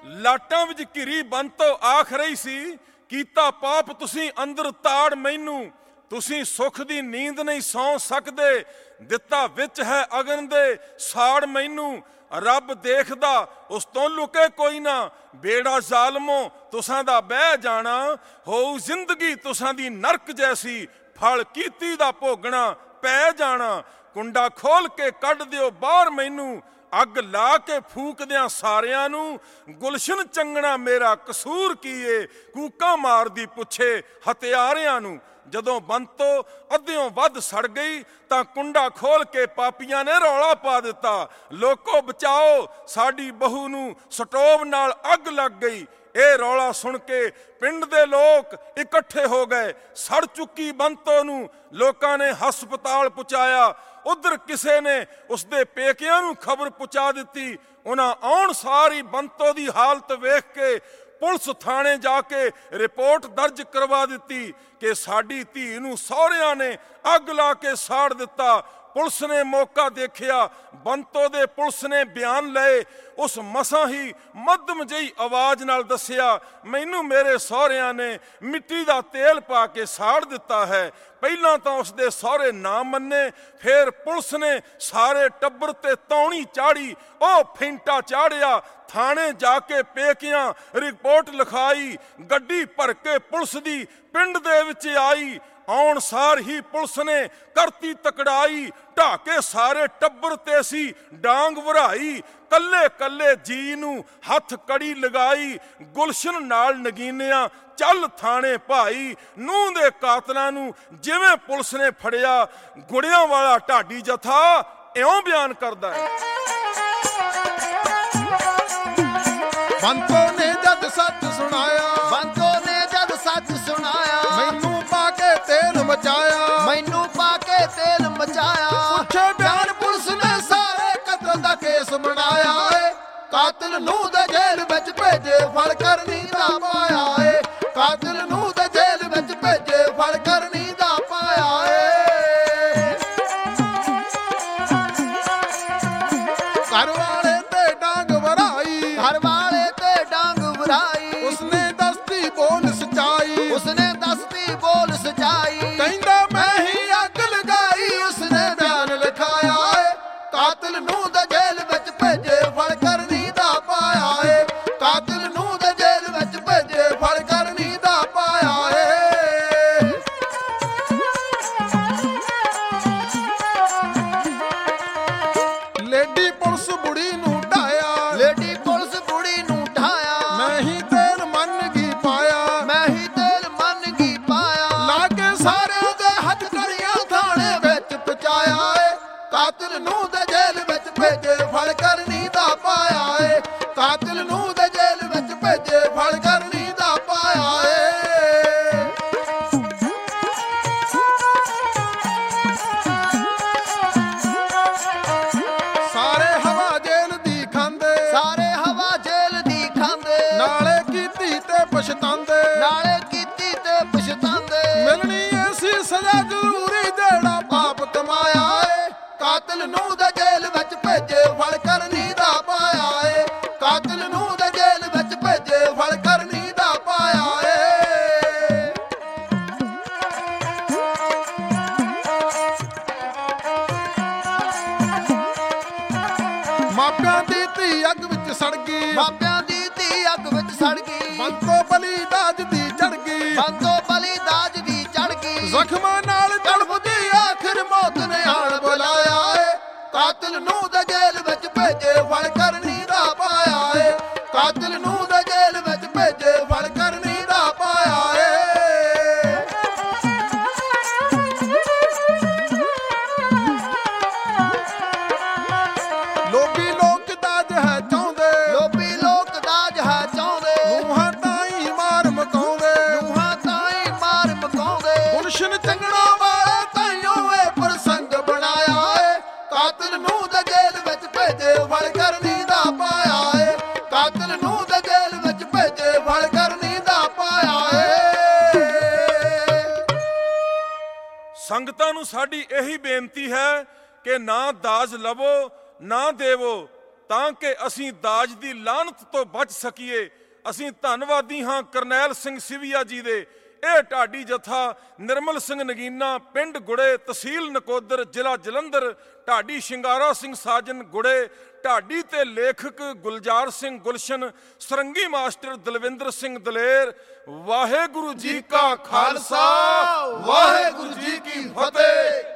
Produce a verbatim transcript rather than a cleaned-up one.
ਲਾਟਾਂ ਵਿੱਚ ਘਿਰੀ ਬੰਤੋ ਆਖ ਰਹੀ ਸੀ, ਕੀਤਾ ਪਾਪ ਤੁਸੀਂ ਅੰਦਰ ਤਾੜ ਮੈਨੂੰ, ਤੁਸੀਂ ਸੁੱਖ ਦੀ ਨੀਂਦ ਨਹੀਂ ਸੌਂ ਸਕਦੇ, ਦਿੱਤਾ ਵਿੱਚ ਹੈ ਅਗਨ ਦੇ ਸਾੜ ਮੈਨੂੰ। ਰੱਬ ਦੇਖਦਾ ਉਸ ਤੋਂ ਲੁਕੇ ਕੋਈ ਨਾ, ਬੇੜਾ ਜ਼ਾਲਮੋ ਤੁਸਾਂ ਦਾ ਬਹਿ ਜਾਣਾ, ਹੋਊ ਜ਼ਿੰਦਗੀ ਤੁਸਾਂ ਦੀ ਨਰਕ ਜੈਸੀ, ਫਲ ਕੀਤੀ ਦਾ ਭੋਗਣਾ ਪੈ ਜਾਣਾ। ਕੁੰਡਾ ਖੋਲ ਕੇ ਕੱਢ ਦਿਓ ਬਾਹਰ ਮੈਨੂੰ, ਅੱਗ ਲਾ ਕੇ ਫੂਕ ਦਿਆਂ ਸਾਰਿਆਂ ਨੂੰ, ਗੁਲਸ਼ਨ ਚੰਗਣਾ ਮੇਰਾ ਕਸੂਰ ਕੀਏ, ਕੂਕਾਂ ਮਾਰਦੀ ਪੁੱਛੇ ਹਥਿਆਰਿਆਂ ਨੂੰ। ਜਦੋਂ ਬੰਤੋ ਅੱਧਿਓਂ ਵੱਧ ਸੜ ਗਈ ਤਾਂ ਕੁੰਡਾ ਖੋਲ ਕੇ ਪਾਪੀਆਂ ਨੇ ਰੌਲਾ ਪਾ ਦਿੱਤਾ, ਲੋਕੋ ਬਚਾਓ ਸਾਡੀ ਬਹੂ ਨੂੰ ਸਟੋਵ ਨਾਲ ਅੱਗ ਲੱਗ ਗਈ। ਇਹ ਰੌਲਾ ਸੁਣ ਕੇ ਪਿੰਡ ਦੇ ਲੋਕ ਇਕੱਠੇ ਹੋ ਗਏ, ਸੜ ਚੁੱਕੀ ਬੰਤੋ ਨੂੰ ਲੋਕਾਂ ਨੇ ਹਸਪਤਾਲ ਪਹੁੰਚਾਇਆ। ਉਧਰ ਕਿਸੇ ਨੇ ਉਸਦੇ ਪੇਕਿਆਂ ਨੂੰ ਖਬਰ ਪਹੁੰਚਾ ਦਿੱਤੀ। ਉਹਨਾਂ ਆਉਣ ਸਾਰੀ ਬੰਤੋ ਦੀ ਹਾਲਤ ਵੇਖ ਕੇ ਪੁਲਿਸ ਥਾਣੇ ਜਾ ਕੇ ਰਿਪੋਰਟ ਦਰਜ ਕਰਵਾ ਦਿੱਤੀ ਕਿ ਸਾਡੀ ਧੀ ਨੂੰ ਸਹੁਰਿਆਂ ਨੇ ਅੱਗ ਲਾ ਕੇ ਸਾੜ ਦਿੱਤਾ। ਪੁਲਿਸ ਨੇ ਮੌਕਾ ਦੇਖਿਆ, ਬੰਤੋ ਦੇ ਪੁਲਿਸ ਨੇ ਬਿਆਨ ਲਏ। ਉਸ ਮਸਾਂ ਹੀ ਮੱਧਮ ਜਿਹੀ ਆਵਾਜ਼ ਨਾਲ ਦੱਸਿਆ, ਮੈਨੂੰ ਮੇਰੇ ਸਹੁਰਿਆਂ ਨੇ ਮਿੱਟੀ ਦਾ ਤੇਲ ਪਾ ਕੇ ਸਾੜ ਦਿੱਤਾ ਹੈ। ਪਹਿਲਾਂ ਤਾਂ ਉਸਦੇ ਸਹੁਰੇ ਨਾ ਮੰਨੇ, ਫਿਰ ਪੁਲਿਸ ਨੇ ਸਾਰੇ ਟੱਬਰ ਤੇ ਤੌਣੀ ਚਾੜੀ, ਉਹ ਫੈਂਟਾ ਚਾੜਿਆ। ਥਾਣੇ ਜਾ ਕੇ ਪੇਕਿਆਂ ਰਿਪੋਰਟ ਲਿਖਾਈ, ਗੱਡੀ ਭਰ ਕੇ ਪੁਲਿਸ ਦੀ ਪਿੰਡ ਦੇ ਵਿੱਚ ਆਈ। ਆਉਣ ਸਾਰ ਹੀ ਪੁਲਿਸ ਨੇ ਕਰਤੀ ਤਕੜਾਈ, ਢਾਹ ਕੇ ਸਾਰੇ ਟੱਬਰ ਤੇ ਸੀ ਡਾਂਗ ਵਰਾਈ। ਕੱਲੇ ਕੱਲੇ ਜੀ ਨੂੰ ਹੱਥ ਕੜੀ ਲਗਾਈ, ਗੁਲਸ਼ਨ ਨਾਲ ਨਗੀਨਿਆ ਚੱਲ ਥਾਣੇ ਭਾਈ। ਨੂੰਹ ਦੇ ਕਾਤਲਾਂ ਨੂੰ ਜਿਵੇਂ ਪੁਲਿਸ ਨੇ ਫੜਿਆ, ਗੁੜਿਆਂ ਵਾਲਾ ਢਾਡੀ ਜਥਾ ਇਉਂ ਬਿਆਨ ਕਰਦਾ ਹੈ। ਬੰਤੋ ਨੇ ਜਦ ਸੱਚ ਸੁਣਾਇਆ, ਬੰਤੋ ਨੇ ਜਦ ਸੱਚ ਸੁਣਾਇਆ, ਮੈਨੂੰ ਪਾ ਕੇ ਤੇਲ ਮਚਾਇਆ, ਮੈਨੂੰ ਪਾ ਕੇ ਤੇਲ ਮਚਾਇਆ। ਪੁੱਛੇ ਬਿਆਨ ਪੁਲਿਸ ਨੇ ਸਾਰੇ ਕਤਲ ਦਾ ਕੇਸ ਬਣਾਇਆ ਏ, ਕਾਤਲ ਨੂੰ ਦੇ ਜੇਲ੍ਹ ਵਿੱਚ ਭੇਜੇ ਫੜ ਕਰਨੀ ਦਾ ਪਾਇਆ ਏ, ਕਾਤਲ ਨੂੰ ਦੇ ਜੇਲ੍ਹ ਵਿੱਚ ਭੇਜੇ ਫੜ ਕਰਨੀ ਦਾ ਪਾਇਆ ਏ। ਘਰ ਵਾਲੇ ਤੇ ਡਾਂਗ ਵਰਾਈ, ਘਰ ਵਾਲੇ ਤੇ ਡਾਂਗ ਵਰਾਈ, ਉਸਨੇ ਦਸਤੀ ਬੋਲ ਸਚਾਈ, ਉਸਨੇ ਦਸਤੀ ਬੋਲ ਸਚਾਈ। ਕਹਿੰਦਾ ਮੈਂ ਹੀ ਅੱਗ ਲਗਾਈ, ਉਸਨੇ ਬਿਆਨ ਲਿਖਾਇਆ ਏ, ਕਾਤਲ ਨੂੰ ਦੇ ਜੇਲ੍ਹ ਵਿੱਚ ਭੇਜੇ ਫੜ ਕਰਨੀ ਦਾ ਪਾਇਆ ਏ, ਕਾਤਲ ਨੂੰ ਦੇ ਜੇਲ੍ਹ ਵਿੱਚ ਭੇਜੇ ਫੜ ਕਰਨੀ ਦਾ ਪਾਇਆ ਏ। ਲੇਡੀ ਪੁਲਿਸ ਬੁੜੀ ਨੂੰ ਢਾਇਆ, ਲੇਡੀ ਪੁਲਿਸ ਬੁੜੀ ਨੂੰ ਢਾਇਆ, ਮੈਂ ਹੀ ਤੇਲ ਮੰਨ ਗਈ ਪਾਇਆ, ਮੈਂ ਹੀ ਤੇਲ ਮੰਨ ਗਈ ਪਾਇਆ। ਲਾ ਕੇ ਸਾਰਿਆਂ ਦੇ ਹੱਥ ਕੜੀਆਂ ਥਾਣੇ ਵਿੱਚ ਪਹੁੰਚਾਇਆ ਏ, ਕਾਤਲ ਨੂੰ ਦੇ ਜੇਲ੍ਹ ਵਿੱਚ ਭੇਜੇ ਫੜ ਕਰਨੀ ਦਾ ਪਾਇਆ ਏ, ਕਾਤਲ ਨੂੰ ਦੇ ਜੇਲ੍ਹ ਵਿੱਚ ਭੇਜੇ ਫੜ ਕਰਨੀ ਦਾ ਪਾਇਆ ਏ। ਸਾਰੇ ਹਵਾ ਜੇਲ੍ਹ ਦੀ ਖਾਂਦੇ, ਸਾਰੇ ਹਵਾ ਜੇਲ੍ਹ ਦੀ ਖਾਂਦੇ, ਨਾਲੇ ਕੀਤੀ ਤੇ ਪਛਤਾਉਂਦੇ, ਨਾਲੇ ਕੀਤੀ ਤੇ ਪਛਤਾਉਂਦੇ। ਮਿਲਣੀ ਐਸੀ ਸਜ਼ਾ ਜ਼ਰੂਰੀ ਜਿਹੜਾ ਪਾਪ ਕਮਾਇਆ ਏ, ਕਾਤਲ ਨੂੰ ਦੇ ਜੇਲ੍ਹ ਵਿੱਚ ਭੇਜੇ ਫੜ ਕਰਨੀ ਦਾ ਪਾਇਆ ਏ, ਕਾਤਲ ਨੂੰ ਦੇ ਜੇਲ੍ਹ ਵਿੱਚ ਭੇਜੇ ਫੜ ਕਰਨੀ ਦਾ ਪਾਇਆ ਏ। ਮਾਪਿਆਂ ਦੀ ਧੀ ਅੱਗ ਵਿੱਚ ਸੜ ਗਈ, ਮਾਪਿਆਂ ਦੀ ਧੀ ਅੱਗ ਵਿੱਚ ਸੜ ਗਈ, ਬੰਤੋ ਬਲੀ ਦਾਜ ਦੀ ਚੜ ਗਈ, ਬੰਤੋ ਬਲੀ ਦਾਜ ਦੀ ਚੜ ਗਈ। ਜ਼ਖਮਾਂ ਨਾਲ ਤੜਫਦੀ ਆਖਿਰ ਮੌਤ ਨੇ ਆਣ ਬੁਲਾਇਆ ਏ, ਕਾਤਲ ਨੂੰ ਦੇ ਜੇਲ੍ਹ ਵਿੱਚ ਭੇਜੇ ਫੜ ਕਰਨੀ ਦਾ ਪਾਇਆ ਏ, ਕਾਤਲ ਨੂੰ ਦੇ ਜੇਲ੍ਹ ਵਿੱਚ ਭੇਜੇ ਫੜ ਕਰਨੀ ਦਾ ਪਾਇਆ ਏ। ਲੋਭੀ ਲੋਕ ਦਾਜ ਹੈ ਚਾਹੁੰਦੇ, ਲੋਭੀ ਲੋਕ ਦਾਜ ਹੈ ਚਾਹੁੰਦੇ, ਨੂੰਹਾਂ ਤਾਈਂ ਮਾਰ ਮਕਾਉਂਦੇ, ਨੂੰਹਾਂ ਤਾਈਂ ਮਾਰ ਮਕਾਉਂਦੇ। ਗੁਲਸ਼ਨ ਚੰਗਣਾ ਵਾਲੇ ਤਾਈਓ ਇਹ ਪ੍ਰਸੰਗ ਬਣਾਇਆ ਏ, ਕਾਤਲ ਨੂੰ ਦੇ ਜੇਲ੍ਹ ਵਿੱਚ ਭੇਜੇ ਫੜ ਕਰਨੀ ਦਾ ਪਾਇਆ ਏ, ਕਾਤਲ ਨੂੰ ਦੇ ਜੇਲ੍ਹ ਵਿੱਚ ਭੇਜੇ ਫੜ ਕਰਨੀ ਦਾ ਪਾਇਆ ਏ। ਸੰਗਤਾਂ ਨੂੰ ਸਾਡੀ ਇਹੀ ਬੇਨਤੀ ਹੈ ਕਿ ਨਾ ਦਾਜ ਲਵੋ ਨਾ ਦੇਵੋ, ਤਾਂ ਕਿ ਅਸੀਂ ਦਾਜ ਦੀ ਲਾਹਨਤ ਤੋਂ ਬਚ ਸਕੀਏ। ਅਸੀਂ ਧੰਨਵਾਦੀ ਹਾਂ ਕਰਨੈਲ ਸਿੰਘ ਸਿਵੀਆ ਜੀ ਦੇ। ਇਹ ਢਾਡੀ ਜਥਾ ਨਿਰਮਲ ਸਿੰਘ ਨਗੀਨਾ, ਪਿੰਡ ਗੁੜੇ, ਤਹਿਸੀਲ ਨਕੋਦਰ, ਜ਼ਿਲ੍ਹਾ ਜਲੰਧਰ। ਢਾਡੀ ਸ਼ਿੰਗਾਰਾ ਸਿੰਘ ਸਾਜਨ ਗੁੜੇ, ਢਾਡੀ ਤੇ ਲੇਖਕ ਗੁਲਜ਼ਾਰ ਸਿੰਘ ਗੁਲਸ਼ਨ, ਸਰੰਗੀ ਮਾਸਟਰ ਦਲਵਿੰਦਰ ਸਿੰਘ ਦਲੇਰ। ਵਾਹਿਗੁਰੂ ਜੀ ਕਾ ਖਾਲਸਾ, ਵਾਹਿਗੁਰੂ ਜੀ ਕੀ ਫਤਿਹ।